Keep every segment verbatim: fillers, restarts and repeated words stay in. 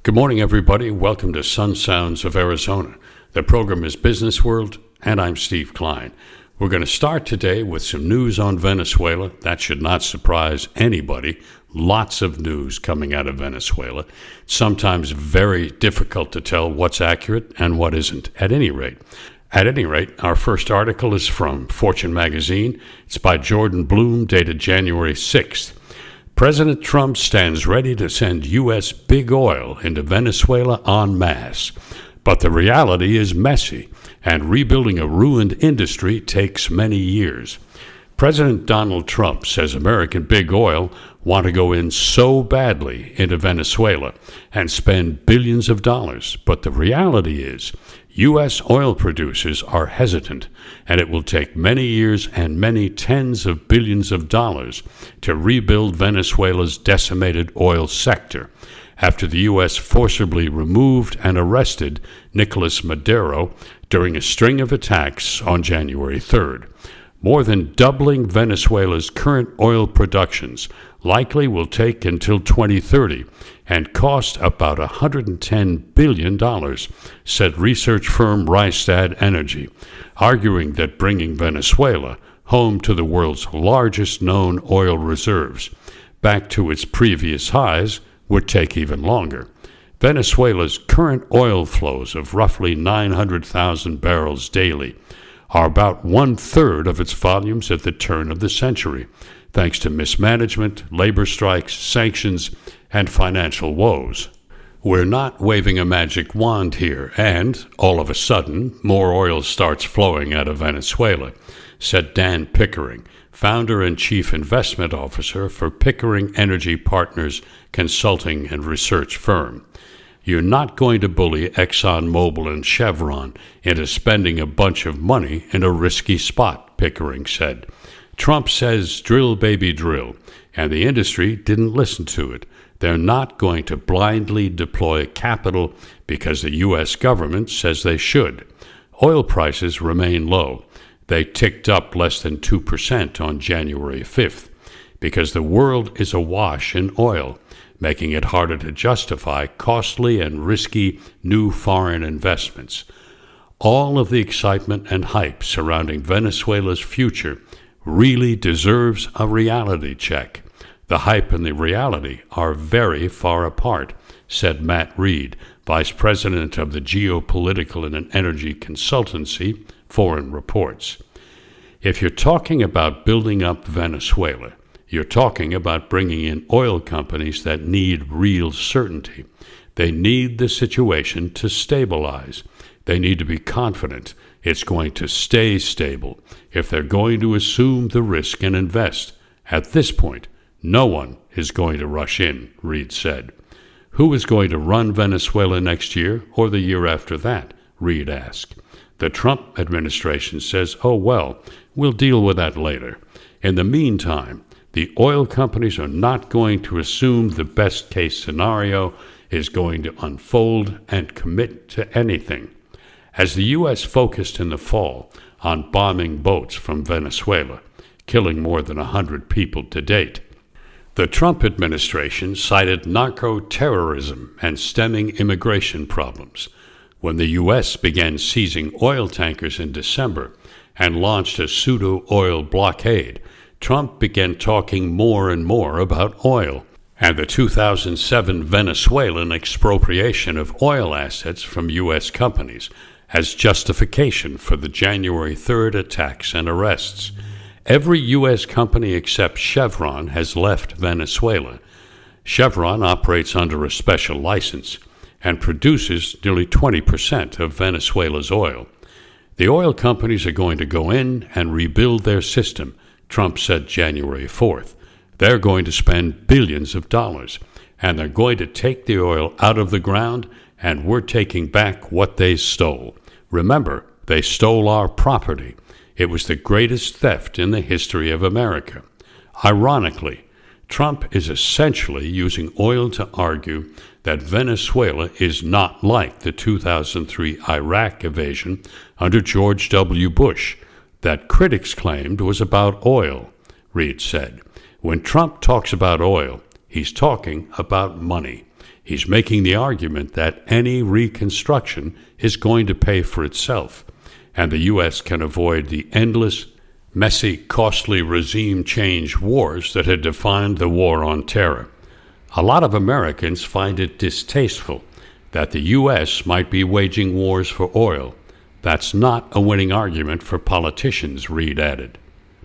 Good morning, everybody. Welcome to Sun Sounds of Arizona. The program is Business World, and I'm Steve Klein. We're going to start today with some news on Venezuela. That should not surprise anybody. Lots of news coming out of Venezuela. Sometimes very difficult to tell what's accurate and what isn't, at any rate. At any rate, our first article is from Fortune magazine. It's by Jordan Bloom, dated January sixth. President Trump stands ready to send U S big oil into Venezuela en masse. But the reality is messy, and rebuilding a ruined industry takes many years. President Donald Trump says American big oil want to go in so badly into Venezuela and spend billions of dollars. But the reality is U S oil producers are hesitant, and it will take many years and many tens of billions of dollars to rebuild Venezuela's decimated oil sector after the U S forcibly removed and arrested Nicolas Maduro during a string of attacks on January third. More than doubling Venezuela's current oil productions likely will take until twenty thirty and cost about one hundred ten billion dollars, said research firm Rystad Energy, arguing that bringing Venezuela, home to the world's largest known oil reserves, back to its previous highs would take even longer. Venezuela's current oil flows of roughly nine hundred thousand barrels daily are about one-third of its volumes at the turn of the century, thanks to mismanagement, labor strikes, sanctions, and financial woes. We're not waving a magic wand here, and, all of a sudden, more oil starts flowing out of Venezuela, said Dan Pickering, founder and chief investment officer for Pickering Energy Partners consulting and research firm. You're not going to bully ExxonMobil and Chevron into spending a bunch of money in a risky spot, Pickering said. Trump says drill, baby, drill, and the industry didn't listen to it. They're not going to blindly deploy capital because the U S government says they should. Oil prices remain low. They ticked up less than two percent on January fifth because the world is awash in oil, making it harder to justify costly and risky new foreign investments. All of the excitement and hype surrounding Venezuela's future really deserves a reality check. The hype and the reality are very far apart, said Matt Reed, vice president of the geopolitical and energy consultancy, Foreign Reports. If you're talking about building up Venezuela, you're talking about bringing in oil companies that need real certainty. They need the situation to stabilize. They need to be confident it's going to stay stable if they're going to assume the risk and invest. At this point, no one is going to rush in, Reed said. Who is going to run Venezuela next year or the year after that? Reed asked. The Trump administration says, oh, well, we'll deal with that later. In the meantime, the oil companies are not going to assume the best-case scenario is going to unfold and commit to anything. As the U S focused in the fall on bombing boats from Venezuela, killing more than one hundred people to date, the Trump administration cited narco-terrorism and stemming immigration problems. When the U S began seizing oil tankers in December and launched a pseudo-oil blockade, Trump began talking more and more about oil and the two thousand seven Venezuelan expropriation of oil assets from U S companies as justification for the January third attacks and arrests. Every U S company except Chevron has left Venezuela. Chevron operates under a special license and produces nearly twenty percent of Venezuela's oil. The oil companies are going to go in and rebuild their system, Trump said January fourth. They're going to spend billions of dollars, and they're going to take the oil out of the ground, and we're taking back what they stole. Remember, they stole our property. It was the greatest theft in the history of America. Ironically, Trump is essentially using oil to argue that Venezuela is not like the two thousand three Iraq invasion under George W. Bush, that critics claimed was about oil, Reed said. When Trump talks about oil, he's talking about money. He's making the argument that any reconstruction is going to pay for itself, and the U S can avoid the endless, messy, costly regime change wars that had defined the war on terror. A lot of Americans find it distasteful that the U S might be waging wars for oil. That's not a winning argument for politicians, Reid added.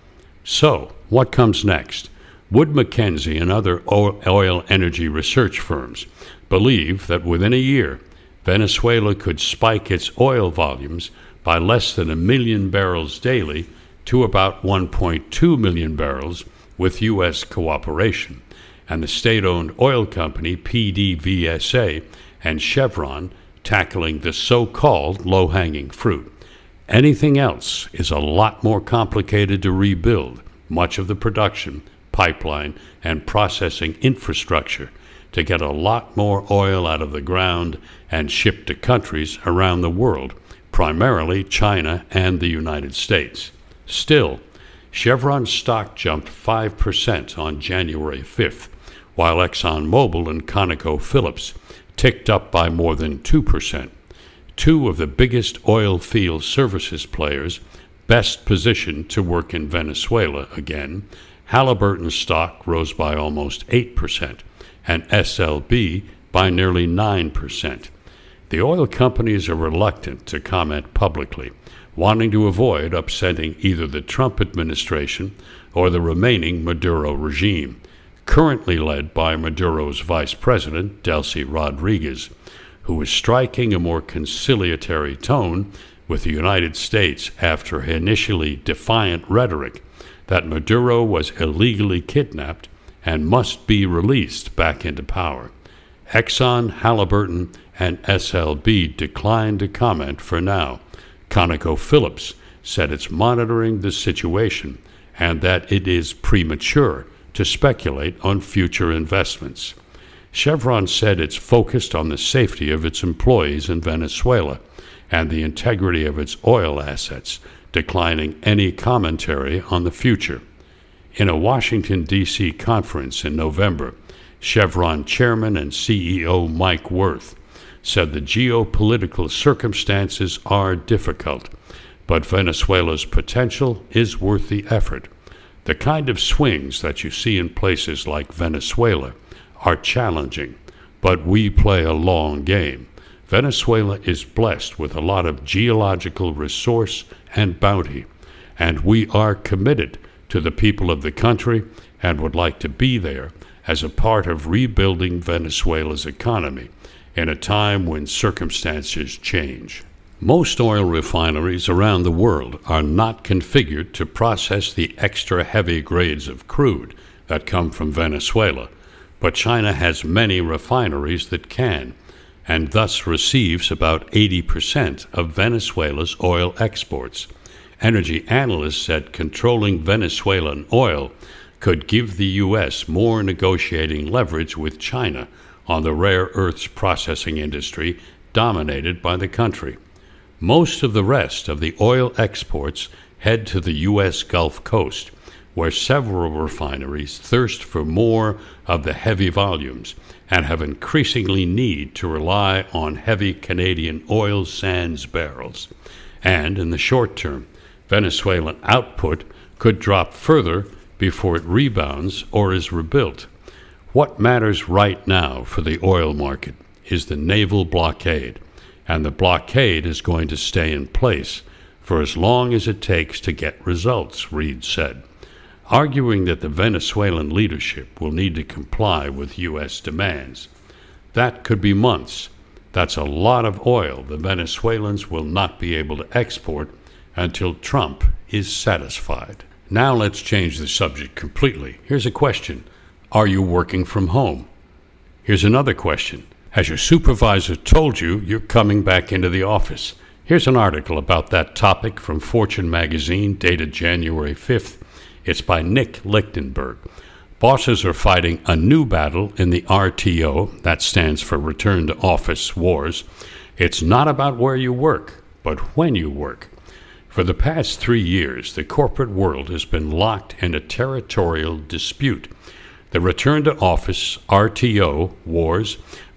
So, what comes next? Wood Mackenzie and other oil energy research firms believe that within a year, Venezuela could spike its oil volumes by less than a million barrels daily to about one point two million barrels with U S cooperation, and the state-owned oil company P D V S A and Chevron tackling the so-called low-hanging fruit. Anything else is a lot more complicated to rebuild much of the production, pipeline, and processing infrastructure to get a lot more oil out of the ground and shipped to countries around the world, primarily China and the United States. Still, Chevron's stock jumped five percent on January fifth, while ExxonMobil and ConocoPhillips ticked up by more than two percent. Two of the biggest oil field services players best positioned to work in Venezuela again. Halliburton's stock rose by almost eight percent, and S L B by nearly nine percent. The oil companies are reluctant to comment publicly, wanting to avoid upsetting either the Trump administration or the remaining Maduro regime, currently led by Maduro's vice president, Delcy Rodriguez, who is striking a more conciliatory tone with the United States after her initially defiant rhetoric that Maduro was illegally kidnapped and must be released back into power. Exxon, Halliburton, and S L B declined to comment for now. ConocoPhillips said it's monitoring the situation and that it is premature to speculate on future investments. Chevron said it's focused on the safety of its employees in Venezuela and the integrity of its oil assets, declining any commentary on the future. In a Washington, D C conference in November, Chevron chairman and C E O Mike Wirth said the geopolitical circumstances are difficult, but Venezuela's potential is worth the effort. The kind of swings that you see in places like Venezuela are challenging, but we play a long game. Venezuela is blessed with a lot of geological resource and bounty, and we are committed to the people of the country and would like to be there as a part of rebuilding Venezuela's economy in a time when circumstances change. Most oil refineries around the world are not configured to process the extra heavy grades of crude that come from Venezuela, but China has many refineries that can, and thus receives about eighty percent of Venezuela's oil exports. Energy analysts said controlling Venezuelan oil could give the U S more negotiating leverage with China on the rare earths processing industry dominated by the country. Most of the rest of the oil exports head to the U S Gulf Coast, where several refineries thirst for more of the heavy volumes and have increasingly need to rely on heavy Canadian oil sands barrels. And in the short term, Venezuelan output could drop further before it rebounds or is rebuilt. What matters right now for the oil market is the naval blockade, and the blockade is going to stay in place for as long as it takes to get results, Reid said, arguing that the Venezuelan leadership will need to comply with U S demands. That could be months. That's a lot of oil the Venezuelans will not be able to export until Trump is satisfied. Now let's change the subject completely. Here's a question. Are you working from home? Here's another question. Has your supervisor told you you're coming back into the office? Here's an article about that topic from Fortune magazine dated January fifth. It's by Nick Lichtenberg. Bosses are fighting a new battle in the R T O, that stands for Return to Office Wars. It's not about where you work, but when you work. For the past three years, the corporate world has been locked in a territorial dispute. The Return to Office R T O wars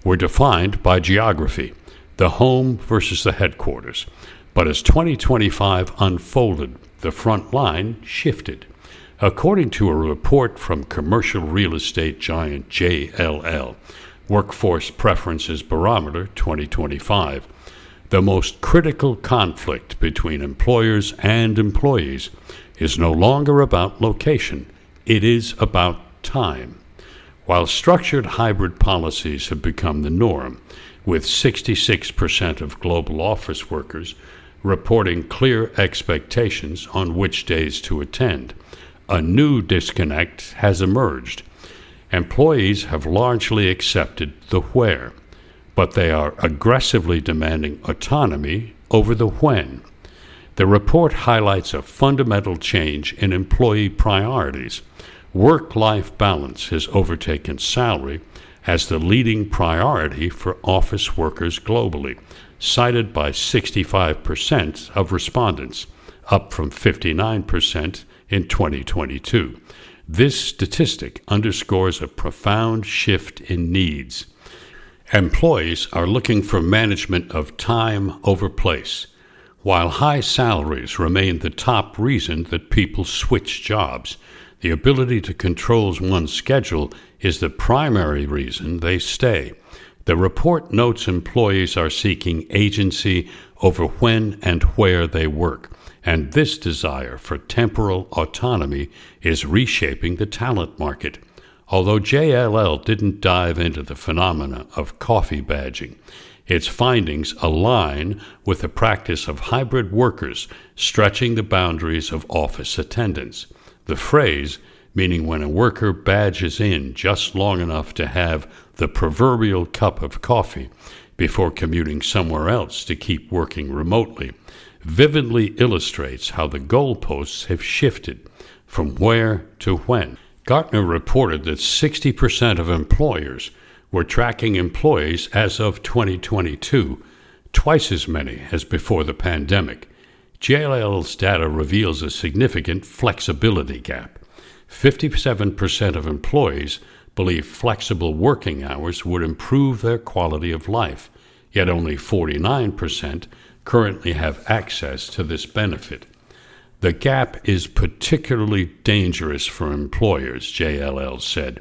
were defined by geography, the home versus the headquarters. But as twenty twenty-five unfolded, the front line shifted. According to a report from commercial real estate giant J L L, Workforce Preferences Barometer twenty twenty-five, the most critical conflict between employers and employees is no longer about location. It is about time. While structured hybrid policies have become the norm, with sixty-six percent of global office workers reporting clear expectations on which days to attend, a new disconnect has emerged. Employees have largely accepted the where, but they are aggressively demanding autonomy over the when. The report highlights a fundamental change in employee priorities. Work-life balance has overtaken salary as the leading priority for office workers globally, cited by sixty-five percent of respondents, up from fifty-nine percent in twenty twenty-two. This statistic underscores a profound shift in needs. Employees are looking for management of time over place. While high salaries remain the top reason that people switch jobs, the ability to control one's schedule is the primary reason they stay. The report notes employees are seeking agency over when and where they work, and this desire for temporal autonomy is reshaping the talent market. Although J L L didn't dive into the phenomena of coffee badging, its findings align with the practice of hybrid workers stretching the boundaries of office attendance. The phrase, meaning when a worker badges in just long enough to have the proverbial cup of coffee before commuting somewhere else to keep working remotely, vividly illustrates how the goalposts have shifted from where to when. Gartner reported that sixty percent of employers were tracking employees as of twenty twenty-two, twice as many as before the pandemic. J L L's data reveals a significant flexibility gap. fifty-seven percent of employees believe flexible working hours would improve their quality of life, yet only forty-nine percent currently have access to this benefit. The gap is particularly dangerous for employers, J L L said,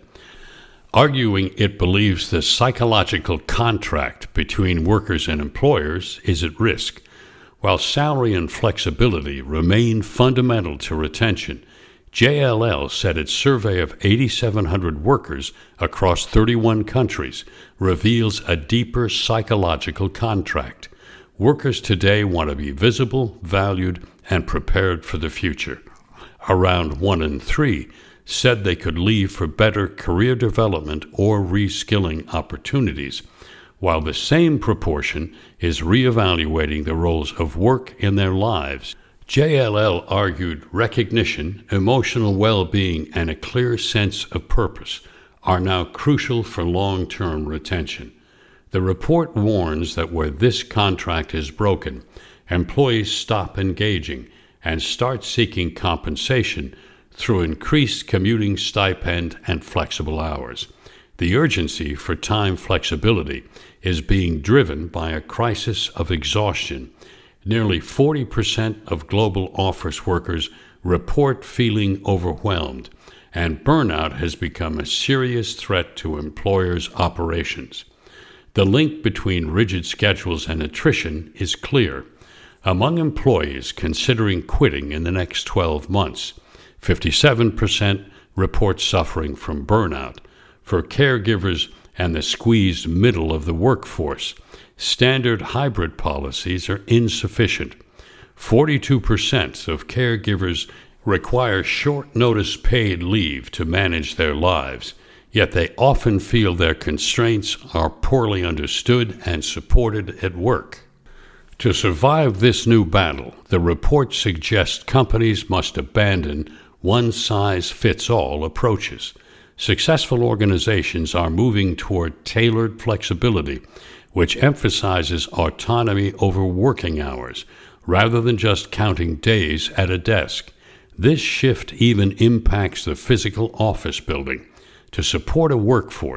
arguing it believes the psychological contract between workers and employers is at risk. While salary and flexibility remain fundamental to retention, J L L said its survey of eight thousand seven hundred workers across thirty-one countries reveals a deeper psychological contract. Workers today want to be visible, valued, and prepared for the future. Around one in three said they could leave for better career development or reskilling opportunities, while the same proportion is reevaluating the roles of work in their lives. J L L argued recognition, emotional well-being, and a clear sense of purpose are now crucial for long-term retention. The report warns that where this contract is broken, employees stop engaging and start seeking compensation through increased commuting stipend and flexible hours. The urgency for time flexibility is being driven by a crisis of exhaustion. Nearly forty percent of global office workers report feeling overwhelmed, and burnout has become a serious threat to employers' operations. The link between rigid schedules and attrition is clear. Among employees considering quitting in the next twelve months, fifty-seven percent report suffering from burnout. For caregivers and the squeezed middle of the workforce, standard hybrid policies are insufficient. forty-two percent of caregivers require short-notice paid leave to manage their lives, yet they often feel their constraints are poorly understood and supported at work. To survive this new battle, the report suggests companies must abandon one-size-fits-all approaches. Successful organizations are moving toward tailored flexibility, which emphasizes autonomy over working hours, rather than just counting days at a desk. This shift even impacts the physical office building. To support a workforce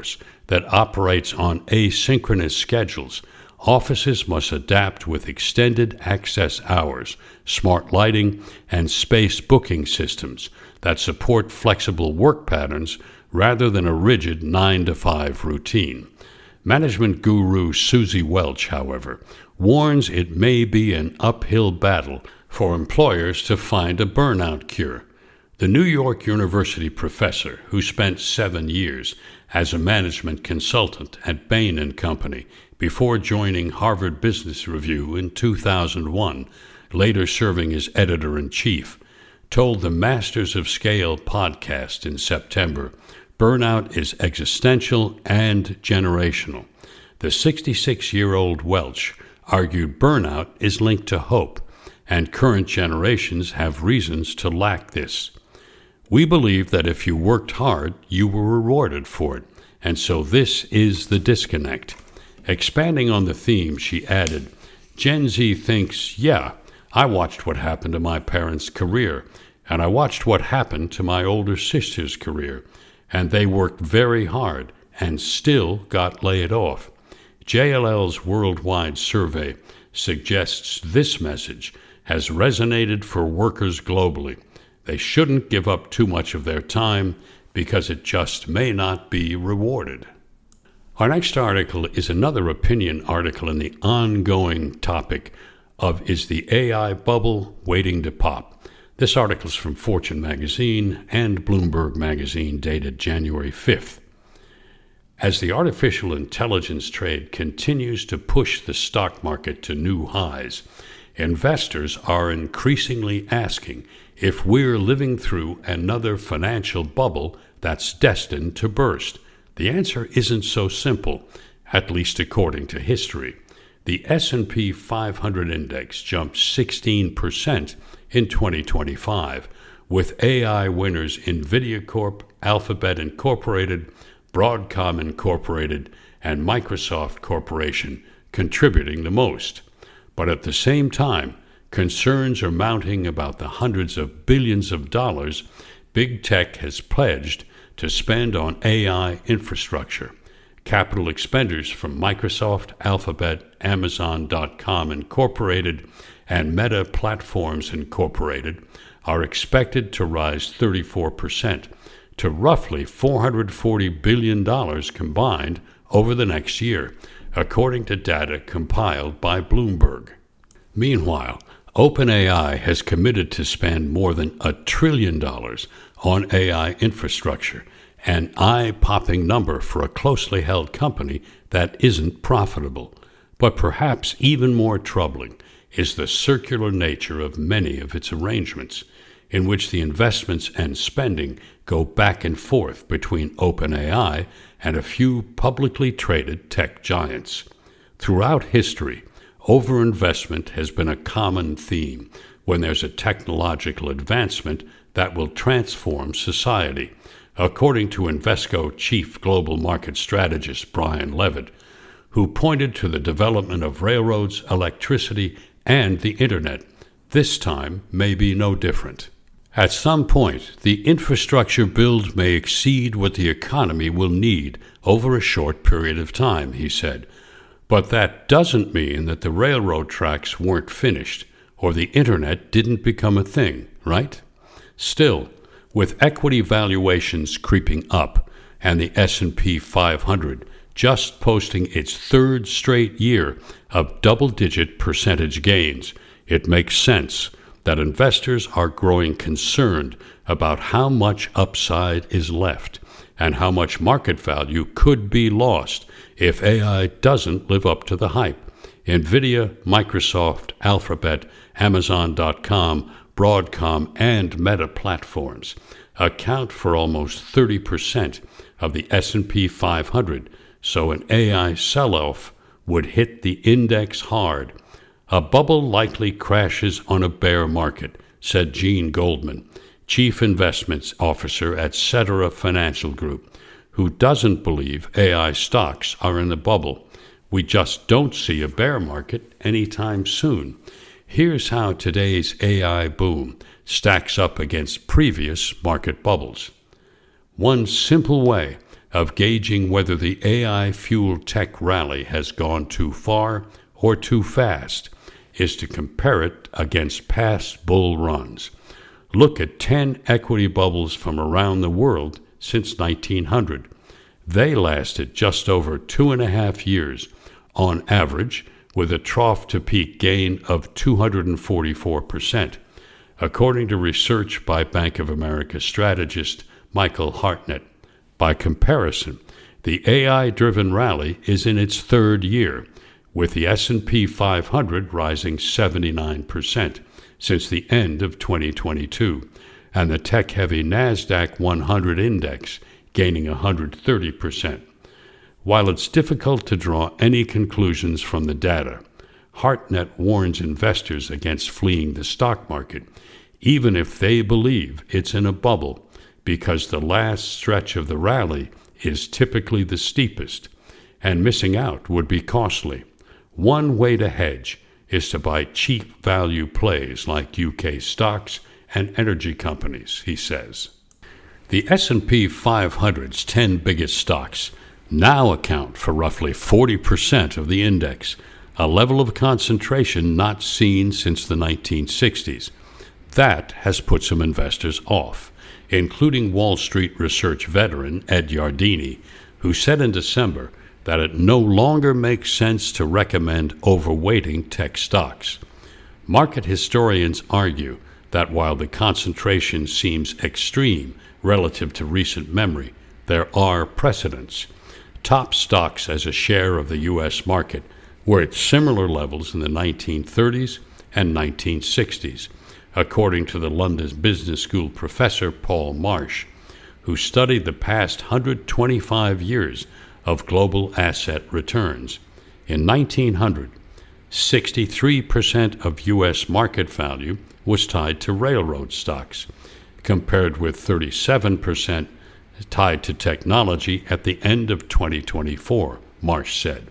that operates on asynchronous schedules. Offices must adapt with extended access hours, smart lighting, and space booking systems that support flexible work patterns rather than a rigid nine to five routine. Management guru Susie Welch, however, warns it may be an uphill battle for employers to find a burnout cure. The New York University professor, who spent seven years as a management consultant at Bain and Company before joining Harvard Business Review in two thousand one, later serving as editor-in-chief, told the Masters of Scale podcast in September, burnout is existential and generational. The sixty-six-year-old Welch argued burnout is linked to hope, and current generations have reasons to lack this. We believe that if you worked hard, you were rewarded for it, and so this is the disconnect. Expanding on the theme, she added, Gen Z thinks, yeah, I watched what happened to my parents' career, and I watched what happened to my older sister's career, and they worked very hard and still got laid off. J L L's worldwide survey suggests this message has resonated for workers globally. They shouldn't give up too much of their time because it just may not be rewarded. Our next article is another opinion article in the ongoing topic of Is the A I Bubble Waiting to Pop? This article is from Fortune magazine and Bloomberg magazine dated January fifth. As the artificial intelligence trade continues to push the stock market to new highs, investors are increasingly asking if we're living through another financial bubble that's destined to burst. The answer isn't so simple, at least according to history. The S and P five hundred index jumped sixteen percent in twenty twenty-five, with A I winners NVIDIA Corp, Alphabet Incorporated, Broadcom Incorporated, and Microsoft Corporation contributing the most. But at the same time, concerns are mounting about the hundreds of billions of dollars big tech has pledged to spend on A I infrastructure. Capital expenditures from Microsoft, Alphabet, Amazon dot com Incorporated, and Meta Platforms Incorporated are expected to rise thirty-four percent to roughly four hundred forty billion dollars combined over the next year, according to data compiled by Bloomberg. Meanwhile, OpenAI has committed to spend more than a trillion dollars on A I infrastructure, an eye-popping number for a closely held company that isn't profitable. But perhaps even more troubling is the circular nature of many of its arrangements, in which the investments and spending go back and forth between OpenAI and a few publicly traded tech giants. Throughout history, overinvestment has been a common theme when there's a technological advancement that will transform society, according to Invesco chief global market strategist Brian Levitt, who pointed to the development of railroads, electricity, and the internet. This time may be no different. At some point, the infrastructure build may exceed what the economy will need over a short period of time, he said. But that doesn't mean that the railroad tracks weren't finished or the internet didn't become a thing, right? Still, with equity valuations creeping up and the S and P five hundred just posting its third straight year of double-digit percentage gains, it makes sense that investors are growing concerned about how much upside is left and how much market value could be lost if A I doesn't live up to the hype. NVIDIA, Microsoft, Alphabet, Amazon dot com, Broadcom, and Meta Platforms account for almost thirty percent of the S and P five hundred, so an A I sell-off would hit the index hard. A bubble likely crashes on a bear market, said Gene Goldman, Chief Investments Officer at Cetera Financial Group, who doesn't believe A I stocks are in the bubble. We just don't see a bear market anytime soon. Here's how today's A I boom stacks up against previous market bubbles. One simple way of gauging whether the A I-fueled tech rally has gone too far or too fast is to compare it against past bull runs. Look at ten equity bubbles from around the world since nineteen hundred. They lasted just over two and a half years, on average, with a trough-to-peak gain of two hundred forty-four percent, according to research by Bank of America strategist Michael Hartnett. By comparison, the A I-driven rally is in its third year, with the S and P five hundred rising seventy-nine percent since the end of twenty twenty-two, and the tech-heavy NASDAQ one hundred index gaining one hundred thirty percent. While it's difficult to draw any conclusions from the data, Hartnett warns investors against fleeing the stock market, even if they believe it's in a bubble, because the last stretch of the rally is typically the steepest, and missing out would be costly. One way to hedge is to buy cheap value plays like U K stocks and energy companies, he says. The S and P five hundred's ten biggest stocks now account for roughly forty percent of the index, a level of concentration not seen since the nineteen sixties. That has put some investors off, including Wall Street research veteran Ed Yardeni, who said in December that it no longer makes sense to recommend overweighting tech stocks. Market historians argue that while the concentration seems extreme relative to recent memory, there are precedents. Top stocks as a share of the U S market were at similar levels in the nineteen thirties and nineteen sixties, according to the London Business School professor Paul Marsh, who studied the past one hundred twenty-five years of global asset returns. In nineteen hundred, sixty-three percent of U S market value was tied to railroad stocks, compared with thirty-seven percent tied to technology at the end of twenty twenty-four, Marsh said.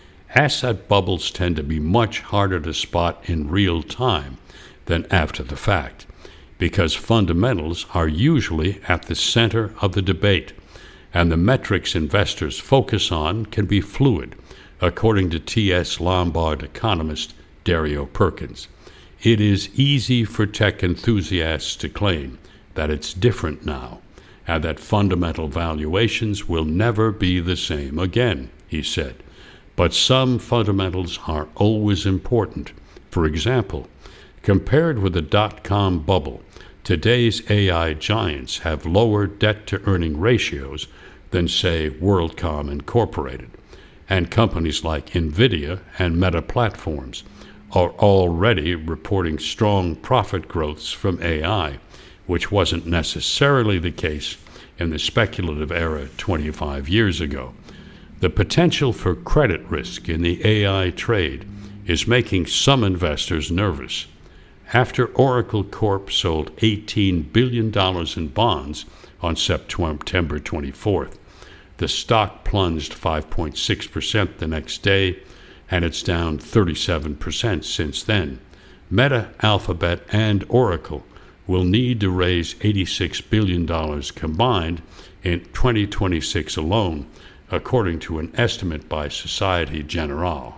Asset bubbles tend to be much harder to spot in real time than after the fact, because fundamentals are usually at the center of the debate, and the metrics investors focus on can be fluid, according to T S Lombard economist Dario Perkins. It is easy for tech enthusiasts to claim that it's different now, and that fundamental valuations will never be the same again, he said. But some fundamentals are always important. For example, compared with the dot-com bubble, today's A I giants have lower debt-to-earning ratios than, say, WorldCom Incorporated, and companies like NVIDIA and Meta Platforms are already reporting strong profit growths from A I, which wasn't necessarily the case in the speculative era twenty-five years ago. The potential for credit risk in the A I trade is making some investors nervous. After Oracle Corp sold eighteen billion dollars in bonds on September twenty-fourth, the stock plunged five point six percent the next day, and it's down thirty-seven percent since then. Meta, Alphabet, and Oracle will need to raise eighty-six billion dollars combined in twenty twenty-six alone, according to an estimate by Societe Generale.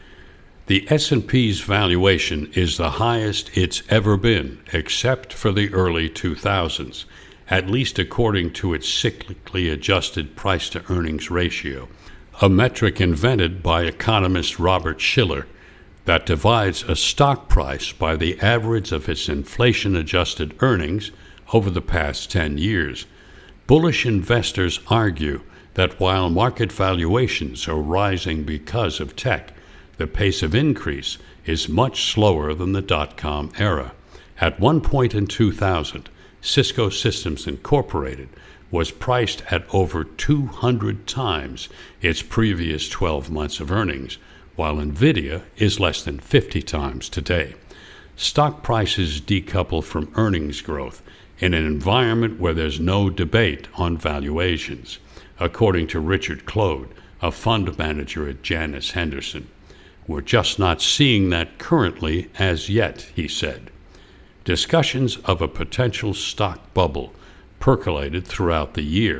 The S and P's valuation is the highest it's ever been, except for the early two thousands, at least according to its cyclically adjusted price-to-earnings ratio, a metric invented by economist Robert Shiller that divides a stock price by the average of its inflation-adjusted earnings over the past ten years. Bullish investors argue that while market valuations are rising because of tech, the pace of increase is much slower than the dot-com era. At one point in two thousand, Cisco Systems Incorporated was priced at over two hundred times its previous twelve months of earnings, while NVIDIA is less than fifty times today. Stock prices decouple from earnings growth in an environment where there's no debate on valuations, according to Richard Claude, a fund manager at Janus Henderson. We're just not seeing that currently as yet, he said. Discussions of a potential stock bubble percolated throughout the year,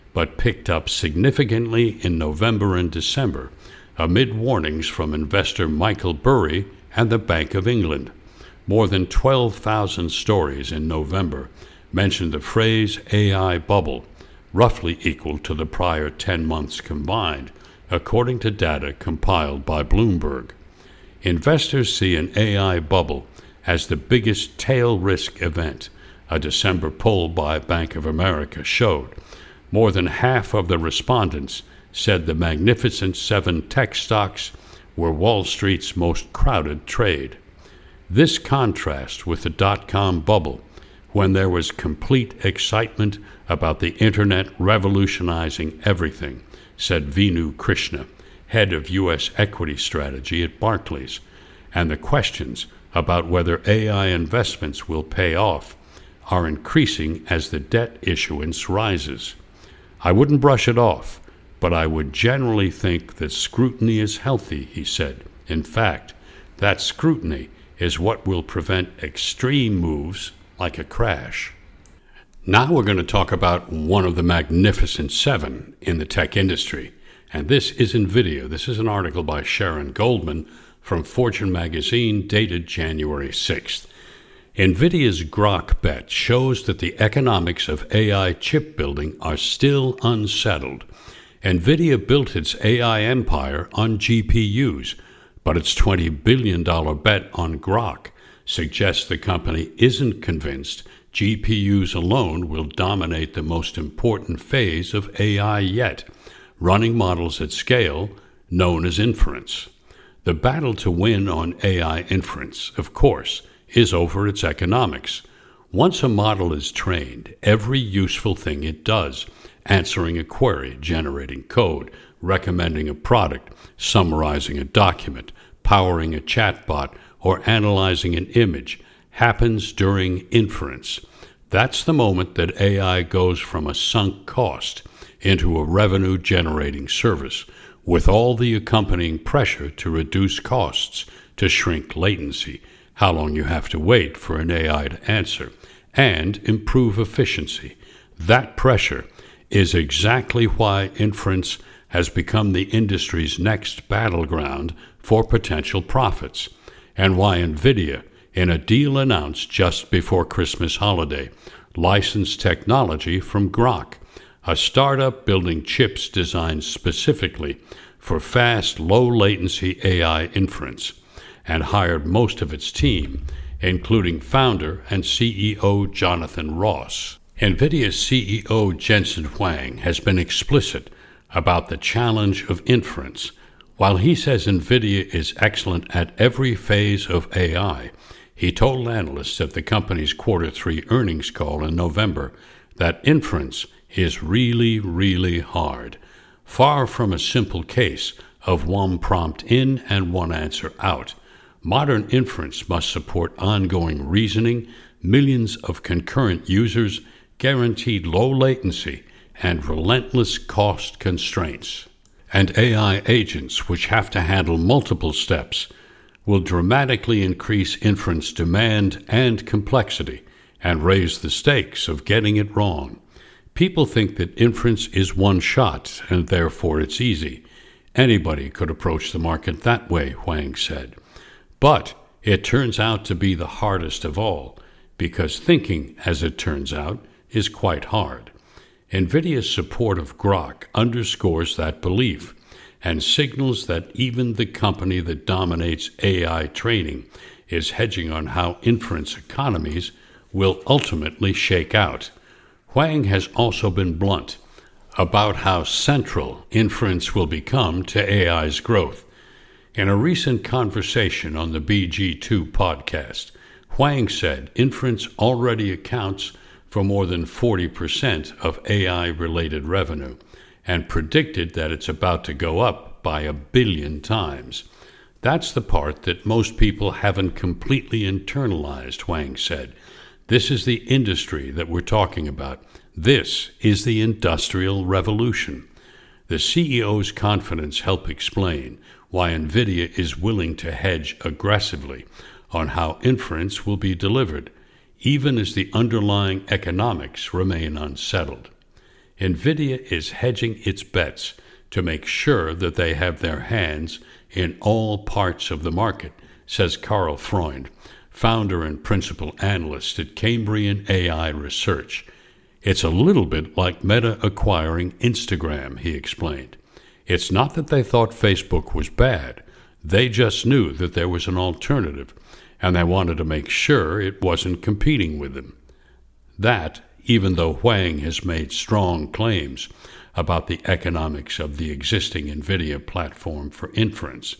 but picked up significantly in November and December, amid warnings from investor Michael Burry and the Bank of England. More than twelve thousand stories in November mentioned the phrase A I bubble, roughly equal to the prior ten months combined, according to data compiled by Bloomberg. Investors see an A I bubble as the biggest tail risk event, a December poll by Bank of America showed. More than half of the respondents said the Magnificent Seven tech stocks were Wall Street's most crowded trade. This contrasts with the dot-com bubble, when there was complete excitement about the internet revolutionizing everything, said Vinu Krishna, head of U S equity strategy at Barclays, and the questions about whether A I investments will pay off are increasing as the debt issuance rises. I wouldn't brush it off, but I would generally think that scrutiny is healthy, he said. In fact, that scrutiny is what will prevent extreme moves like a crash. Now we're going to talk about one of the Magnificent Seven in the tech industry, and this is NVIDIA. This is an article by Sharon Goldman from Fortune magazine dated January sixth. NVIDIA's Grok bet shows that the economics of A I chip building are still unsettled. NVIDIA built its A I empire on G P Us, but its twenty billion dollars bet on Grok suggests the company isn't convinced G P Us alone will dominate the most important phase of A I yet, running models at scale known as inference. The battle to win on A I inference, of course, is over its economics. Once a model is trained, every useful thing it does, answering a query, generating code, recommending a product, summarizing a document, powering a chatbot, or analyzing an image, happens during inference. That's the moment that A I goes from a sunk cost into a revenue-generating service, with all the accompanying pressure to reduce costs, to shrink latency, how long you have to wait for an A I to answer, and improve efficiency. That pressure is exactly why inference has become the industry's next battleground for potential profits, and why NVIDIA, in a deal announced just before Christmas holiday, licensed technology from Grok, a startup building chips designed specifically for fast, low-latency A I inference, and hired most of its team, including founder and C E O Jonathan Ross. NVIDIA's C E O Jensen Huang has been explicit about the challenge of inference. While he says NVIDIA is excellent at every phase of A I, he told analysts at the company's quarter three earnings call in November that inference is really, really hard, far from a simple case of one prompt in and one answer out. Modern inference must support ongoing reasoning, millions of concurrent users, guaranteed low latency, and relentless cost constraints. And A I agents, which have to handle multiple steps, will dramatically increase inference demand and complexity and raise the stakes of getting it wrong. People think that inference is one shot and therefore it's easy. Anybody could approach the market that way, Huang said. But it turns out to be the hardest of all, because thinking, as it turns out, is quite hard. NVIDIA's support of Grok underscores that belief and signals that even the company that dominates A I training is hedging on how inference economies will ultimately shake out. Huang has also been blunt about how central inference will become to A I's growth. In a recent conversation on the B G two podcast, Huang said inference already accounts for more than forty percent of A I-related revenue, and predicted that it's about to go up by a billion times. That's the part that most people haven't completely internalized, Huang said. This is the industry that we're talking about. This is the industrial revolution. The C E O's confidence help explain why NVIDIA is willing to hedge aggressively on how inference will be delivered, even as the underlying economics remain unsettled. NVIDIA is hedging its bets to make sure that they have their hands in all parts of the market, says Carl Freund, founder and principal analyst at Cambrian A I Research. It's a little bit like Meta acquiring Instagram, he explained. It's not that they thought Facebook was bad. They just knew that there was an alternative, and they wanted to make sure it wasn't competing with them. That, even though Huang has made strong claims about the economics of the existing NVIDIA platform for inference.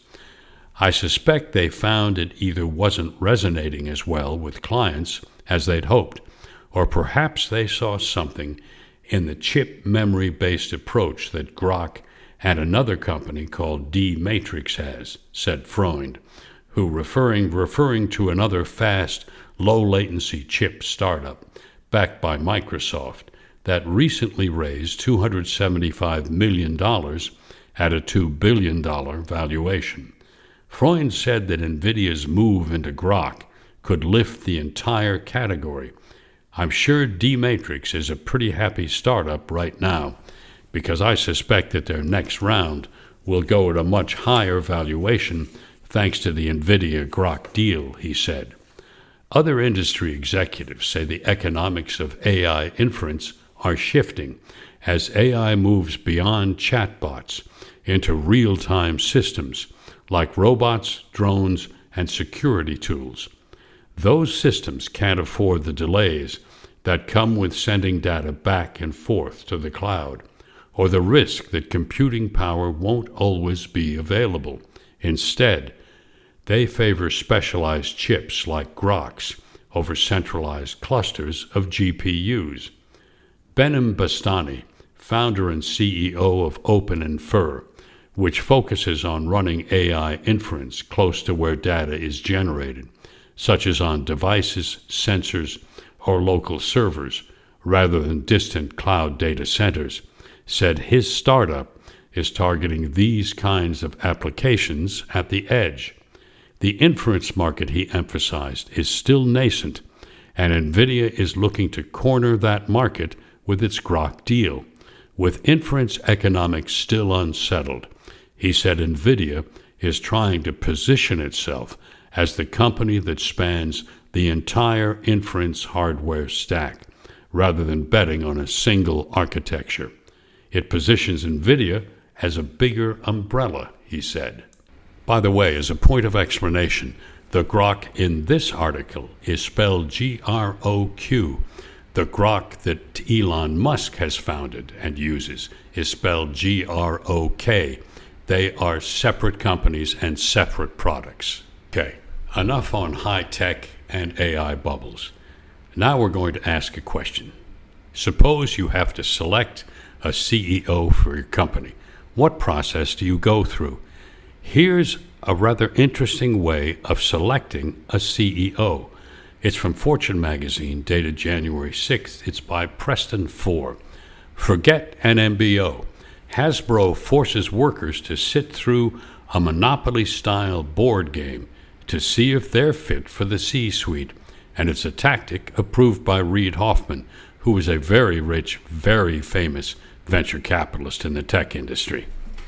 I suspect they found it either wasn't resonating as well with clients as they'd hoped, or perhaps they saw something in the chip memory-based approach that Grok and another company called D-Matrix has, said Freund, who referring referring to another fast, low-latency chip startup backed by Microsoft that recently raised two hundred seventy-five million dollars at a two billion dollars valuation. Freund said that NVIDIA's move into Grok could lift the entire category. I'm sure D-Matrix is a pretty happy startup right now, because I suspect that their next round will go at a much higher valuation thanks to the NVIDIA Grok deal, he said. Other industry executives say the economics of A I inference are shifting as A I moves beyond chatbots into real-time systems like robots, drones, and security tools. Those systems can't afford the delays that come with sending data back and forth to the cloud, or the risk that computing power won't always be available. Instead, they favor specialized chips like Groks over centralized clusters of G P Us. Behnam Bastani, founder and C E O of OpenInfer, which focuses on running A I inference close to where data is generated, such as on devices, sensors, or local servers, rather than distant cloud data centers, said his startup is targeting these kinds of applications at the edge. The inference market, he emphasized, is still nascent, and NVIDIA is looking to corner that market with its Grok deal. With inference economics still unsettled, he said NVIDIA is trying to position itself as the company that spans the entire inference hardware stack, rather than betting on a single architecture. It positions NVIDIA as a bigger umbrella, he said. By the way, as a point of explanation, the Grok in this article is spelled G R O Q. The Grok that Elon Musk has founded and uses is spelled G R O K. They are separate companies and separate products. Okay, enough on high-tech and A I bubbles. Now we're going to ask a question. Suppose you have to select a C E O for your company. What process do you go through? Here's a rather interesting way of selecting a C E O. It's from Fortune magazine, dated January sixth. It's by Preston Four. Forget an M B O. Hasbro forces workers to sit through a Monopoly-style board game to see if they're fit for the C-suite, and it's a tactic approved by Reid Hoffman, who is a very rich, very famous venture capitalist in the tech industry.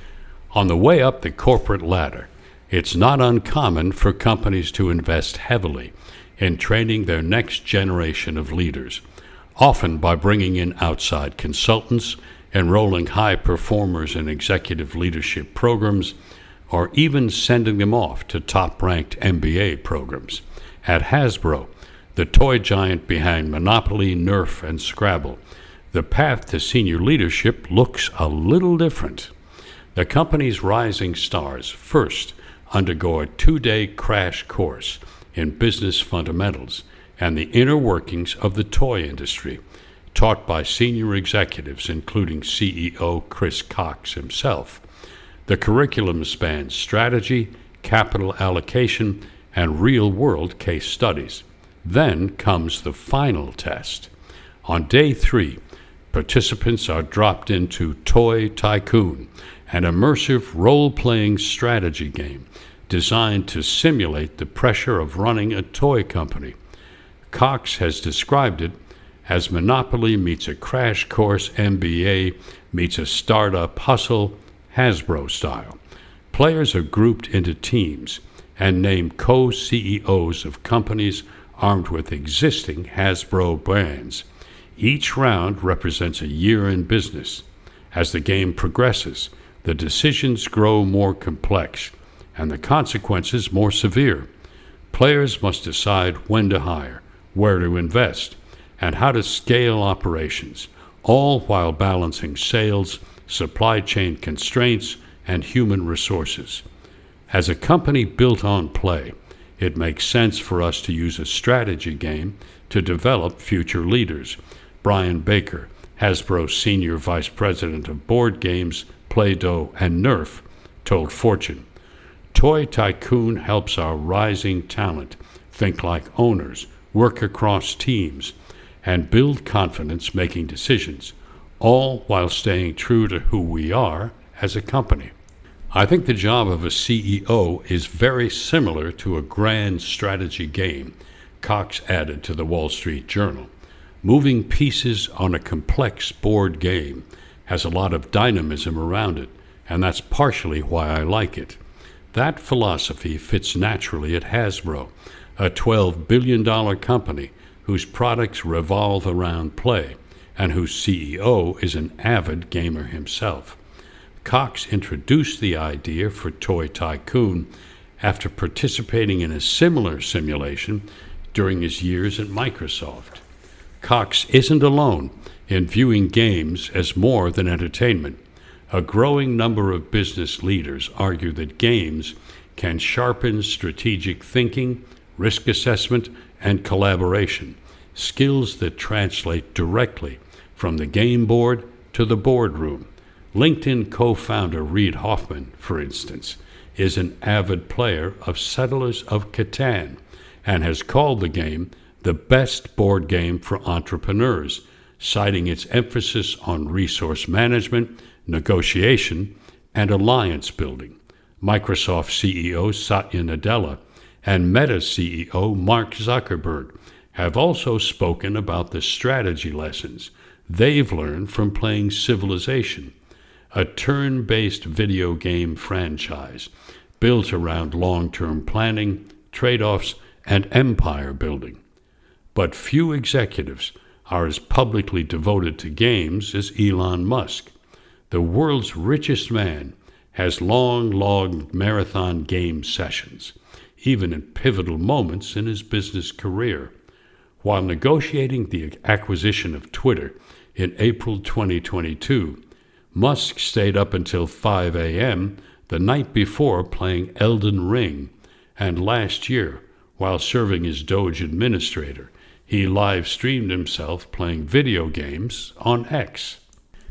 On the way up the corporate ladder, it's not uncommon for companies to invest heavily in training their next generation of leaders, often by bringing in outside consultants, enrolling high performers in executive leadership programs, or even sending them off to top-ranked M B A programs. At Hasbro, the toy giant behind Monopoly, Nerf, and Scrabble, the path to senior leadership looks a little different. The company's rising stars first undergo a two-day crash course in business fundamentals and the inner workings of the toy industry, taught by senior executives, including C E O Chris Cox himself. The curriculum spans strategy, capital allocation, and real-world case studies. Then comes the final test. On day three, participants are dropped into Toy Tycoon, an immersive role-playing strategy game designed to simulate the pressure of running a toy company. Cox has described it as Monopoly meets a crash course M B A meets a startup hustle, Hasbro style. Players are grouped into teams and named co-C E Os of companies armed with existing Hasbro brands. Each round represents a year in business. As the game progresses, the decisions grow more complex and the consequences more severe. Players must decide when to hire, where to invest, and how to scale operations, all while balancing sales, supply chain constraints, and human resources. As a company built on play, it makes sense for us to use a strategy game to develop future leaders. Brian Baker, Hasbro's Senior Vice President of Board Games, Play-Doh, and Nerf, told Fortune, "Toy Tycoon helps our rising talent think like owners, work across teams, and build confidence making decisions, all while staying true to who we are as a company." I think the job of a C E O is very similar to a grand strategy game, Cox added to the Wall Street Journal. Moving pieces on a complex board game has a lot of dynamism around it, and that's partially why I like it. That philosophy fits naturally at Hasbro, a twelve billion dollars company whose products revolve around play, and whose C E O is an avid gamer himself. Cox introduced the idea for Toy Tycoon after participating in a similar simulation during his years at Microsoft. Cox isn't alone in viewing games as more than entertainment. A growing number of business leaders argue that games can sharpen strategic thinking, risk assessment, and collaboration, skills that translate directly from the game board to the boardroom. LinkedIn co-founder Reid Hoffman, for instance, is an avid player of Settlers of Catan and has called the game the best board game for entrepreneurs, citing its emphasis on resource management, negotiation, and alliance building. Microsoft C E O Satya Nadella and Meta C E O Mark Zuckerberg have also spoken about the strategy lessons they've learned from playing Civilization, a turn-based video game franchise built around long-term planning, trade-offs, and empire building. But few executives are as publicly devoted to games as Elon Musk. The world's richest man has long, long marathon game sessions, even in pivotal moments in his business career. While negotiating the acquisition of Twitter in April twenty twenty-two, Musk stayed up until five a.m. the night before playing Elden Ring, and last year, while serving as Doge administrator, he live-streamed himself playing video games on X.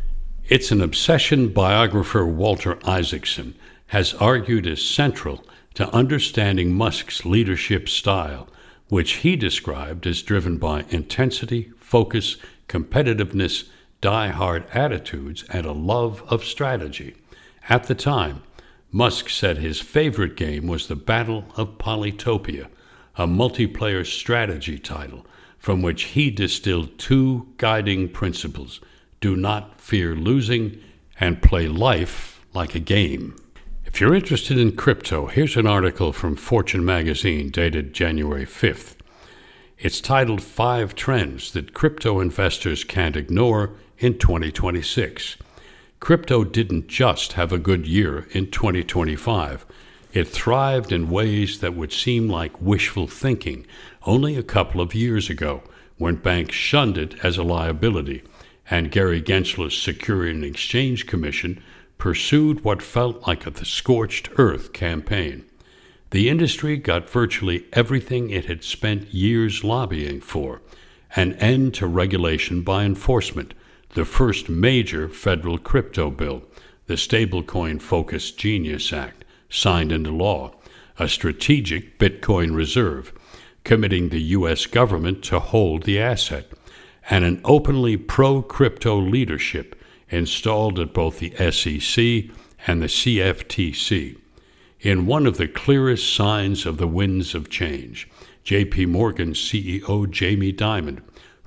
It's an obsession biographer Walter Isaacson has argued is central to understanding Musk's leadership style, which he described as driven by intensity, focus, competitiveness, die-hard attitudes, and a love of strategy. At the time, Musk said his favorite game was the Battle of Polytopia, a multiplayer strategy title from which he distilled two guiding principles: do not fear losing, and play life like a game. If you're interested in crypto, here's an article from Fortune magazine dated January fifth. It's titled Five Trends That Crypto Investors Can't Ignore in twenty twenty-six. Crypto didn't just have a good year in twenty twenty-five. It thrived in ways that would seem like wishful thinking only a couple of years ago, when banks shunned it as a liability, and Gary Gensler's Securities and Exchange Commission pursued what felt like a scorched earth campaign. The industry got virtually everything it had spent years lobbying for: an end to regulation by enforcement, the first major federal crypto bill, the stablecoin-focused Genius Act, signed into law, a strategic Bitcoin reserve, committing the U S government to hold the asset, and an openly pro-crypto leadership installed at both the S E C and the C F T C. In one of the clearest signs of the winds of change, J P Morgan C E O Jamie Dimon,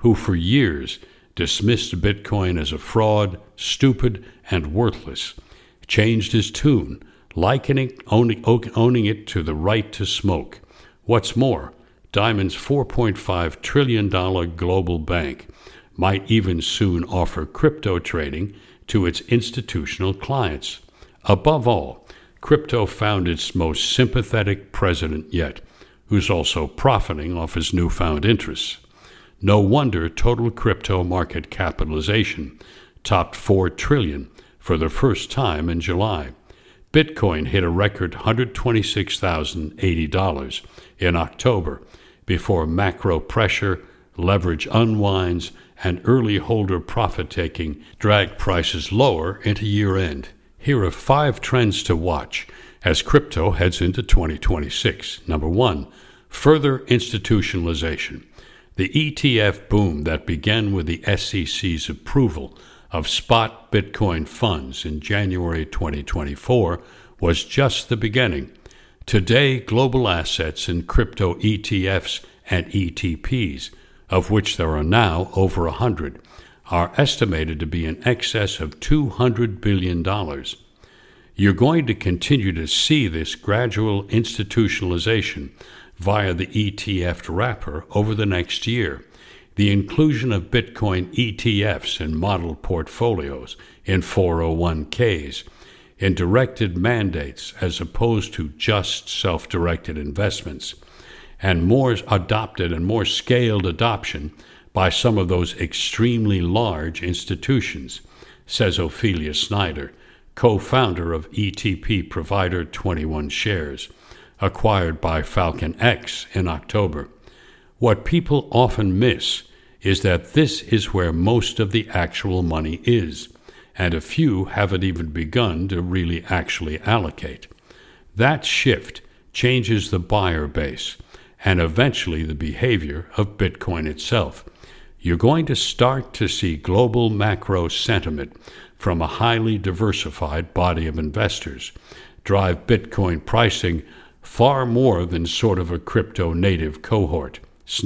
who for years dismissed Bitcoin as a fraud, stupid, and worthless, changed his tune, likening owning, owning it to the right to smoke. What's more, Diamond's four point five trillion dollars global bank might even soon offer crypto trading to its institutional clients. Above all, crypto found its most sympathetic president yet, who's also profiting off his newfound interests. No wonder total crypto market capitalization topped four trillion dollars for the first time in July. Bitcoin hit a record one hundred twenty-six thousand eighty dollars in October before macro pressure, leverage unwinds, and early holder profit-taking dragged prices lower into year-end. Here are five trends to watch as crypto heads into twenty twenty-six. Number one, further institutionalization. The E T F boom that began with the S E C's approval of spot Bitcoin funds in January twenty twenty-four was just the beginning. Today, global assets in crypto E T Fs and E T Ps, of which there are now over a hundred, are estimated to be in excess of two hundred billion dollars. You're going to continue to see this gradual institutionalization via the E T F wrapper over the next year. The inclusion of Bitcoin E T Fs in model portfolios, in four oh one k's, in directed mandates as opposed to just self-directed investments, and more adopted and more scaled adoption by some of those extremely large institutions, says Ophelia Snyder, co-founder of E T P provider twenty-one Shares, acquired by Falcon X in October. What people often miss is that this is where most of the actual money is, and a few haven't even begun to really actually allocate. That shift changes the buyer base and eventually the behavior of Bitcoin itself. You're going to start to see global macro sentiment from a highly diversified body of investors drive Bitcoin pricing far more than sort of a crypto-native cohort,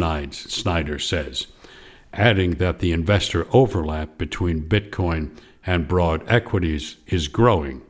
Snyder says, adding that the investor overlap between Bitcoin and broad equities is growing.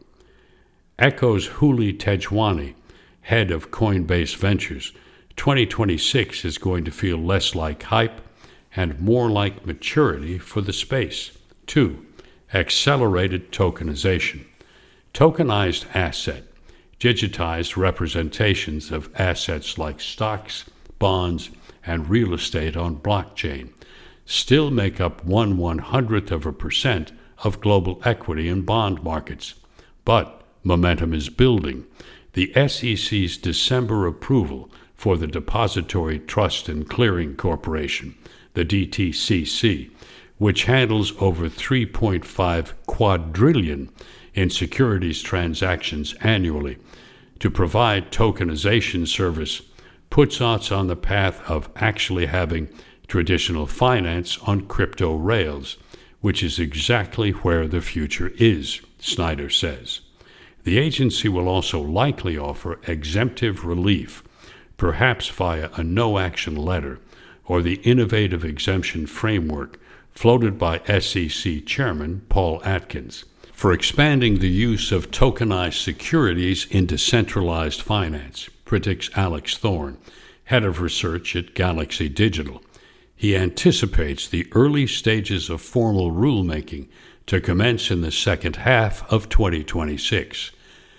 Echoes Huli Tejwani, head of Coinbase Ventures, twenty twenty-six is going to feel less like hype and more like maturity for the space. Two, accelerated tokenization. Tokenized asset, digitized representations of assets like stocks, bonds, and real estate on blockchain, still make up one one-hundredth of a percent of global equity and bond markets. But momentum is building. The S E C's December approval for the Depository Trust and Clearing Corporation, the D T C C, which handles over three point five quadrillion in securities transactions annually, to provide tokenization service, puts us on the path of actually having traditional finance on crypto rails, which is exactly where the future is, Snyder says. The agency will also likely offer exemptive relief, perhaps via a no-action letter or the innovative exemption framework floated by S E C Chairman Paul Atkins, for expanding the use of tokenized securities in decentralized finance, predicts Alex Thorne, head of research at Galaxy Digital. He anticipates the early stages of formal rulemaking to commence in the second half of twenty twenty-six.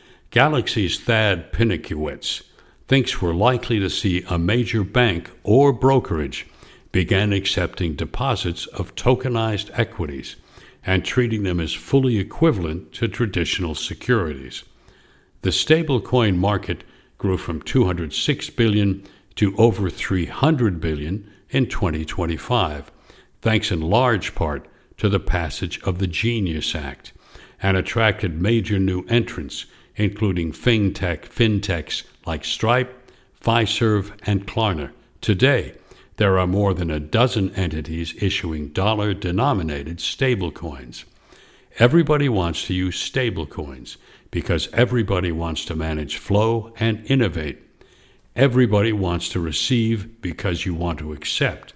Galaxy's Thad Pinakiewicz thinks we're likely to see a major bank or brokerage begin accepting deposits of tokenized equities and treating them as fully equivalent to traditional securities. The stablecoin market grew from two hundred six billion dollars to over three hundred billion dollars in twenty twenty-five, thanks in large part to the passage of the Genius Act, and attracted major new entrants, including fintech, fintechs like Stripe, Fiserv, and Klarna. Today, there are more than a dozen entities issuing dollar-denominated stablecoins. Everybody wants to use stablecoins because everybody wants to manage flow and innovate. Everybody wants to receive because you want to accept,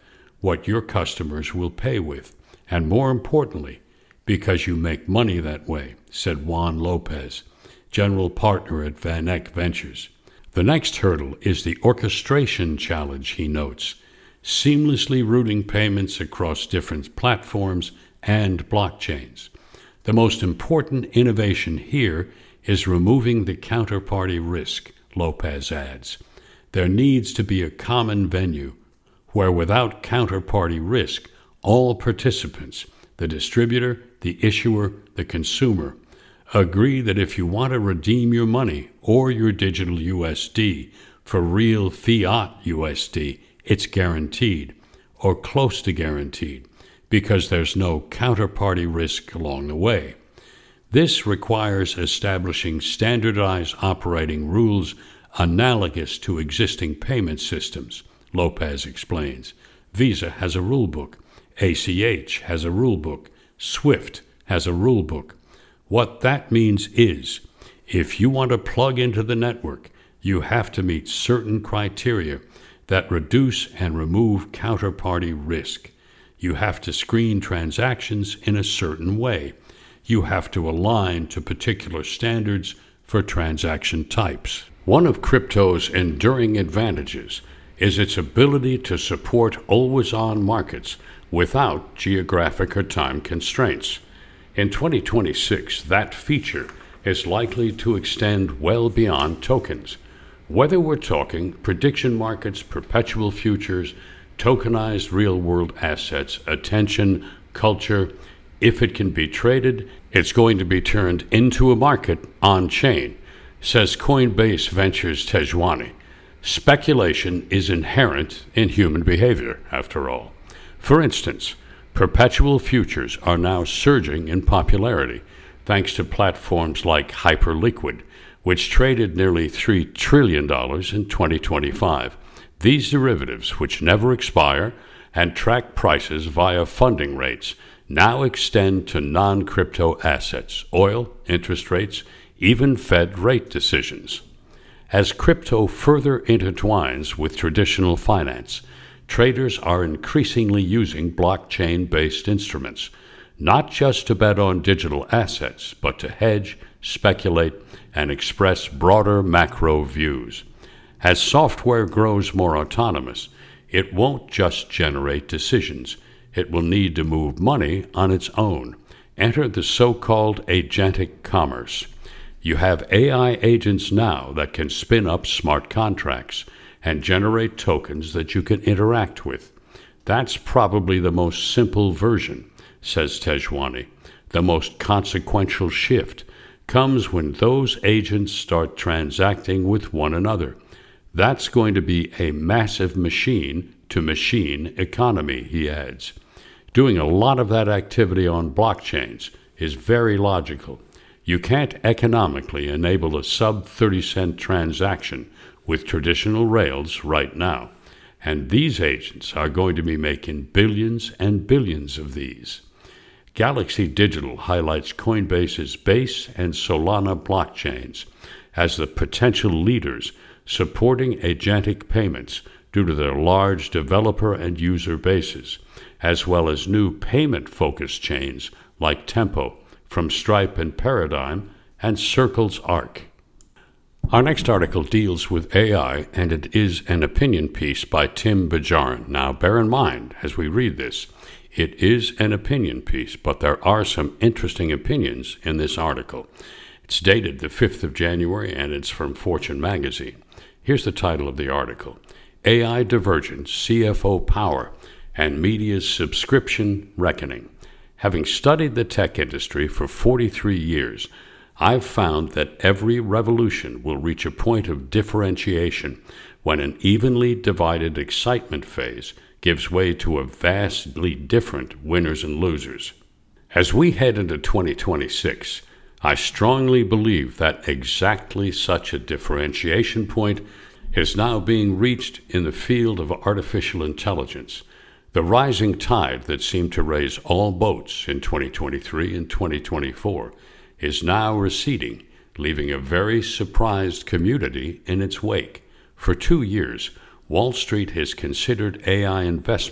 what your customers will pay with, and more importantly, because you make money that way, said Juan Lopez, general partner at Van Eck Ventures. The next hurdle is the orchestration challenge, he notes, seamlessly routing payments across different platforms and blockchains. The most important innovation here is removing the counterparty risk, Lopez adds. There needs to be a common venue where, without counterparty risk, all participants, the distributor, the issuer, the consumer, agree that if you want to redeem your money or your digital U S D for real fiat U S D, it's guaranteed, or close to guaranteed, because there's no counterparty risk along the way. This requires establishing standardized operating rules analogous to existing payment systems, Lopez explains. Visa has a rulebook. A C H has a rulebook. SWIFT has a rulebook. What that means is, if you want to plug into the network, you have to meet certain criteria that reduce and remove counterparty risk. You have to screen transactions in a certain way. You have to align to particular standards for transaction types. One of crypto's enduring advantages is its ability to support always-on markets without geographic or time constraints. In twenty twenty-six, that feature is likely to extend well beyond tokens. Whether we're talking prediction markets, perpetual futures, tokenized real-world assets, attention, culture, if it can be traded, it's going to be turned into a market on-chain, says Coinbase Ventures Tejwani. Speculation is inherent in human behavior, after all. For instance, perpetual futures are now surging in popularity thanks to platforms like Hyperliquid, which traded nearly three trillion dollars in twenty twenty-five. These derivatives, which never expire and track prices via funding rates, now extend to non-crypto assets, oil, interest rates, even Fed rate decisions. As crypto further intertwines with traditional finance, traders are increasingly using blockchain-based instruments, not just to bet on digital assets, but to hedge, speculate, and express broader macro views. As software grows more autonomous, it won't just generate decisions. It will need to move money on its own. Enter the so-called agentic commerce. You have A I agents now that can spin up smart contracts and generate tokens that you can interact with. That's probably the most simple version, says Tejwani. The most consequential shift comes when those agents start transacting with one another. That's going to be a massive machine-to-machine economy, he adds. Doing a lot of that activity on blockchains is very logical. You can't economically enable a sub thirty cent transaction with traditional rails right now, and these agents are going to be making billions and billions of these. Galaxy Digital highlights Coinbase's Base and Solana blockchains as the potential leaders supporting agentic payments due to their large developer and user bases, as well as new payment-focused chains like Tempo from Stripe and Paradigm and Circle's Arc. Our next article deals with A I, and it is an opinion piece by Tim Bajarin. Now, bear in mind, as we read this, it is an opinion piece, but there are some interesting opinions in this article. It's dated the fifth of January, and it's from Fortune magazine. Here's the title of the article: A I Divergence, C F O Power, and Media's Subscription Reckoning. Having studied the tech industry for forty-three years, I've found that every revolution will reach a point of differentiation when an evenly divided excitement phase gives way to a vastly different winners and losers. As we head into twenty twenty-six, I strongly believe that exactly such a differentiation point is now being reached in the field of artificial intelligence. The rising tide that seemed to raise all boats in twenty twenty-three and twenty twenty-four is now receding, leaving a very surprised community in its wake. For two years, Wall Street has considered A I investment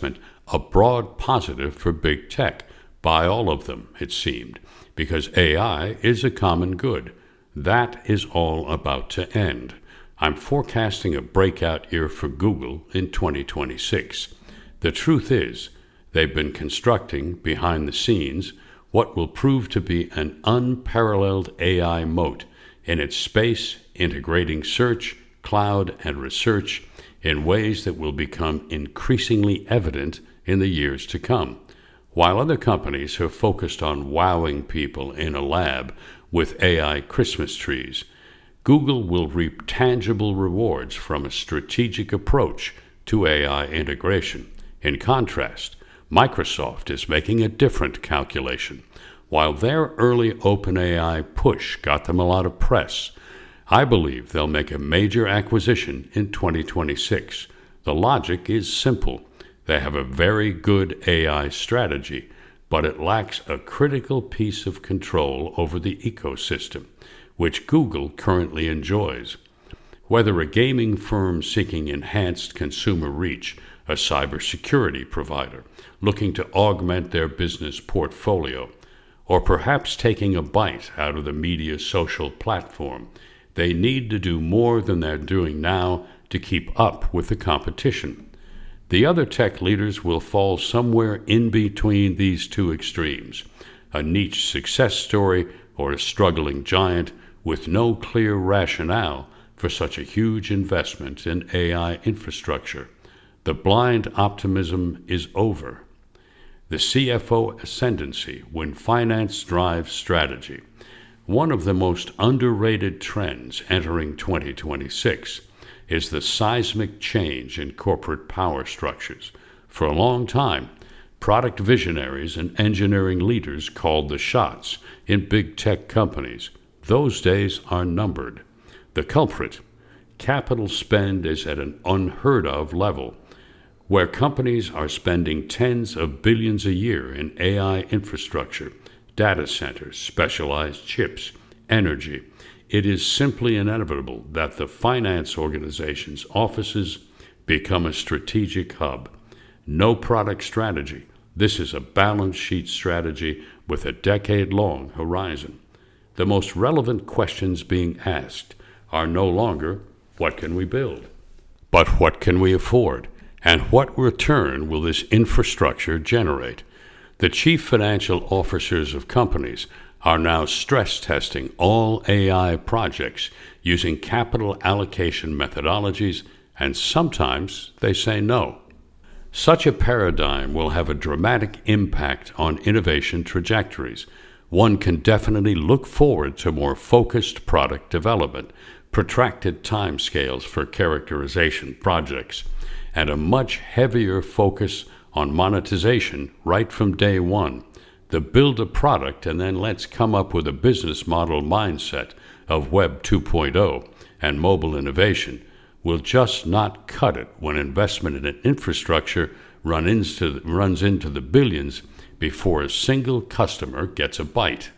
a broad positive for big tech, by all of them, it seemed, because A I is a common good. That is all about to end. I'm forecasting a breakout year for Google in twenty twenty-six. The truth is, they've been constructing, behind the scenes, what will prove to be an unparalleled A I moat in its space, integrating search, cloud, and research in ways that will become increasingly evident in the years to come. While other companies have focused on wowing people in a lab with A I Christmas trees, Google will reap tangible rewards from a strategic approach to A I integration. In contrast, Microsoft is making a different calculation. While their early OpenAI push got them a lot of press, I believe they'll make a major acquisition in twenty twenty-six. The logic is simple. They have a very good A I strategy, but it lacks a critical piece of control over the ecosystem, which Google currently enjoys. Whether a gaming firm seeking enhanced consumer reach, a cybersecurity provider looking to augment their business portfolio, or perhaps taking a bite out of the media social platform, they need to do more than they're doing now to keep up with the competition. The other tech leaders will fall somewhere in between these two extremes, a niche success story or a struggling giant with no clear rationale for such a huge investment in A I infrastructure. The blind optimism is over. The C F O ascendancy when finance drives strategy. One of the most underrated trends entering twenty twenty-six is the seismic change in corporate power structures. For a long time, product visionaries and engineering leaders called the shots in big tech companies. Those days are numbered. The culprit, capital spend is at an unheard of level, where companies are spending tens of billions a year in A I infrastructure, data centers, specialized chips, energy. It is simply inevitable that the finance organization's offices become a strategic hub. No product strategy. This is a balance sheet strategy with a decade-long horizon. The most relevant questions being asked are no longer, what can we build? But what can we afford? And what return will this infrastructure generate? The chief financial officers of companies are now stress testing all A I projects using capital allocation methodologies, and sometimes they say no. Such a paradigm will have a dramatic impact on innovation trajectories. One can definitely look forward to more focused product development, protracted timescales for characterization projects, and a much heavier focus on monetization right from day one. The build a product and then let's come up with a business model mindset of Web two point oh and mobile innovation will just not cut it when investment in an infrastructure run into, runs into the billions before a single customer gets a bite.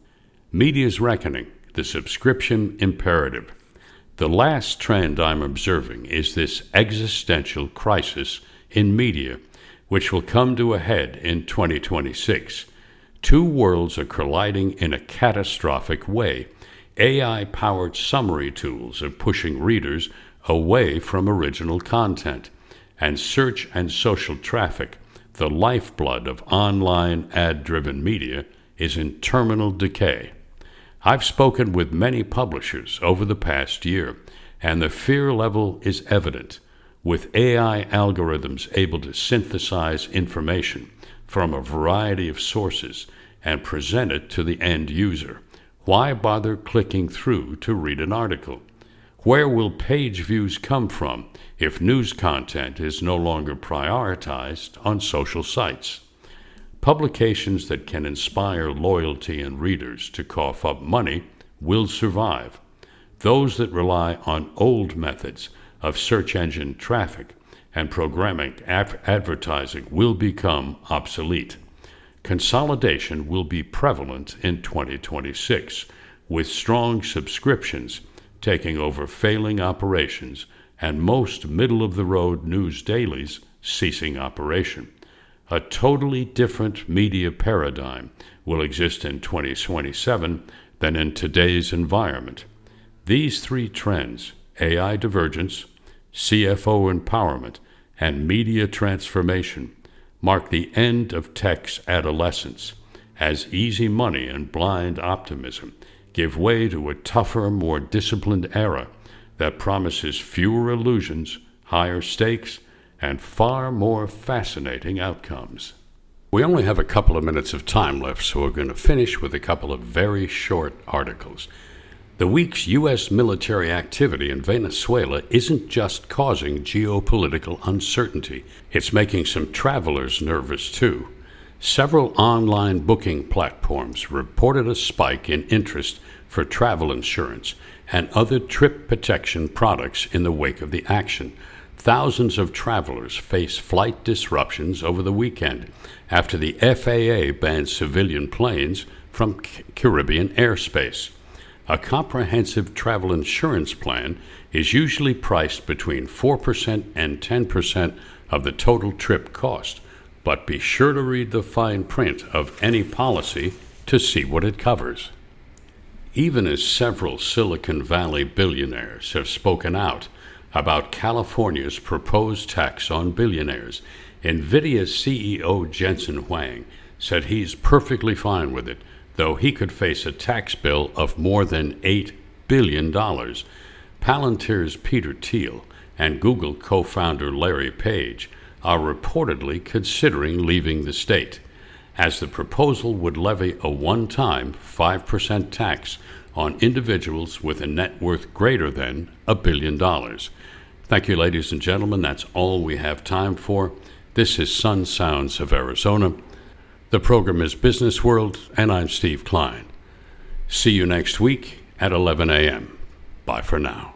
Media's reckoning, the subscription imperative. The last trend I'm observing is this existential crisis in media, which will come to a head in twenty twenty-six. Two worlds are colliding in a catastrophic way. A I-powered summary tools are pushing readers away from original content, and search and social traffic, the lifeblood of online ad-driven media, is in terminal decay. I've spoken with many publishers over the past year, and the fear level is evident. With A I algorithms able to synthesize information from a variety of sources and present it to the end user, why bother clicking through to read an article? Where will page views come from if news content is no longer prioritized on social sites? Publications that can inspire loyalty in readers to cough up money will survive. Those that rely on old methods of search engine traffic and programmatic af- advertising will become obsolete. Consolidation will be prevalent in twenty twenty-six, with strong subscriptions taking over failing operations and most middle-of-the-road news dailies ceasing operation. A totally different media paradigm will exist in twenty twenty-seven than in today's environment. These three trends, A I divergence, C F O empowerment, and media transformation, mark the end of tech's adolescence, as easy money and blind optimism give way to a tougher, more disciplined era that promises fewer illusions, higher stakes, and far more fascinating outcomes. We only have a couple of minutes of time left, so we're going to finish with a couple of very short articles. The week's U S military activity in Venezuela isn't just causing geopolitical uncertainty, it's making some travelers nervous too. Several online booking platforms reported a spike in interest for travel insurance and other trip protection products in the wake of the action. Thousands of travelers face flight disruptions over the weekend after the F A A banned civilian planes from Caribbean airspace. A comprehensive travel insurance plan is usually priced between four percent and ten percent of the total trip cost, but be sure to read the fine print of any policy to see what it covers. Even as several Silicon Valley billionaires have spoken out about California's proposed tax on billionaires, NVIDIA's C E O Jensen Huang said he's perfectly fine with it, though he could face a tax bill of more than eight billion dollars. Palantir's Peter Thiel and Google co-founder Larry Page are reportedly considering leaving the state, as the proposal would levy a one-time five percent tax on individuals with a net worth greater than a billion dollars. Thank you, ladies and gentlemen. That's all we have time for. This is Sun Sounds of Arizona. The program is Business World, and I'm Steve Klein. See you next week at eleven a.m. Bye for now.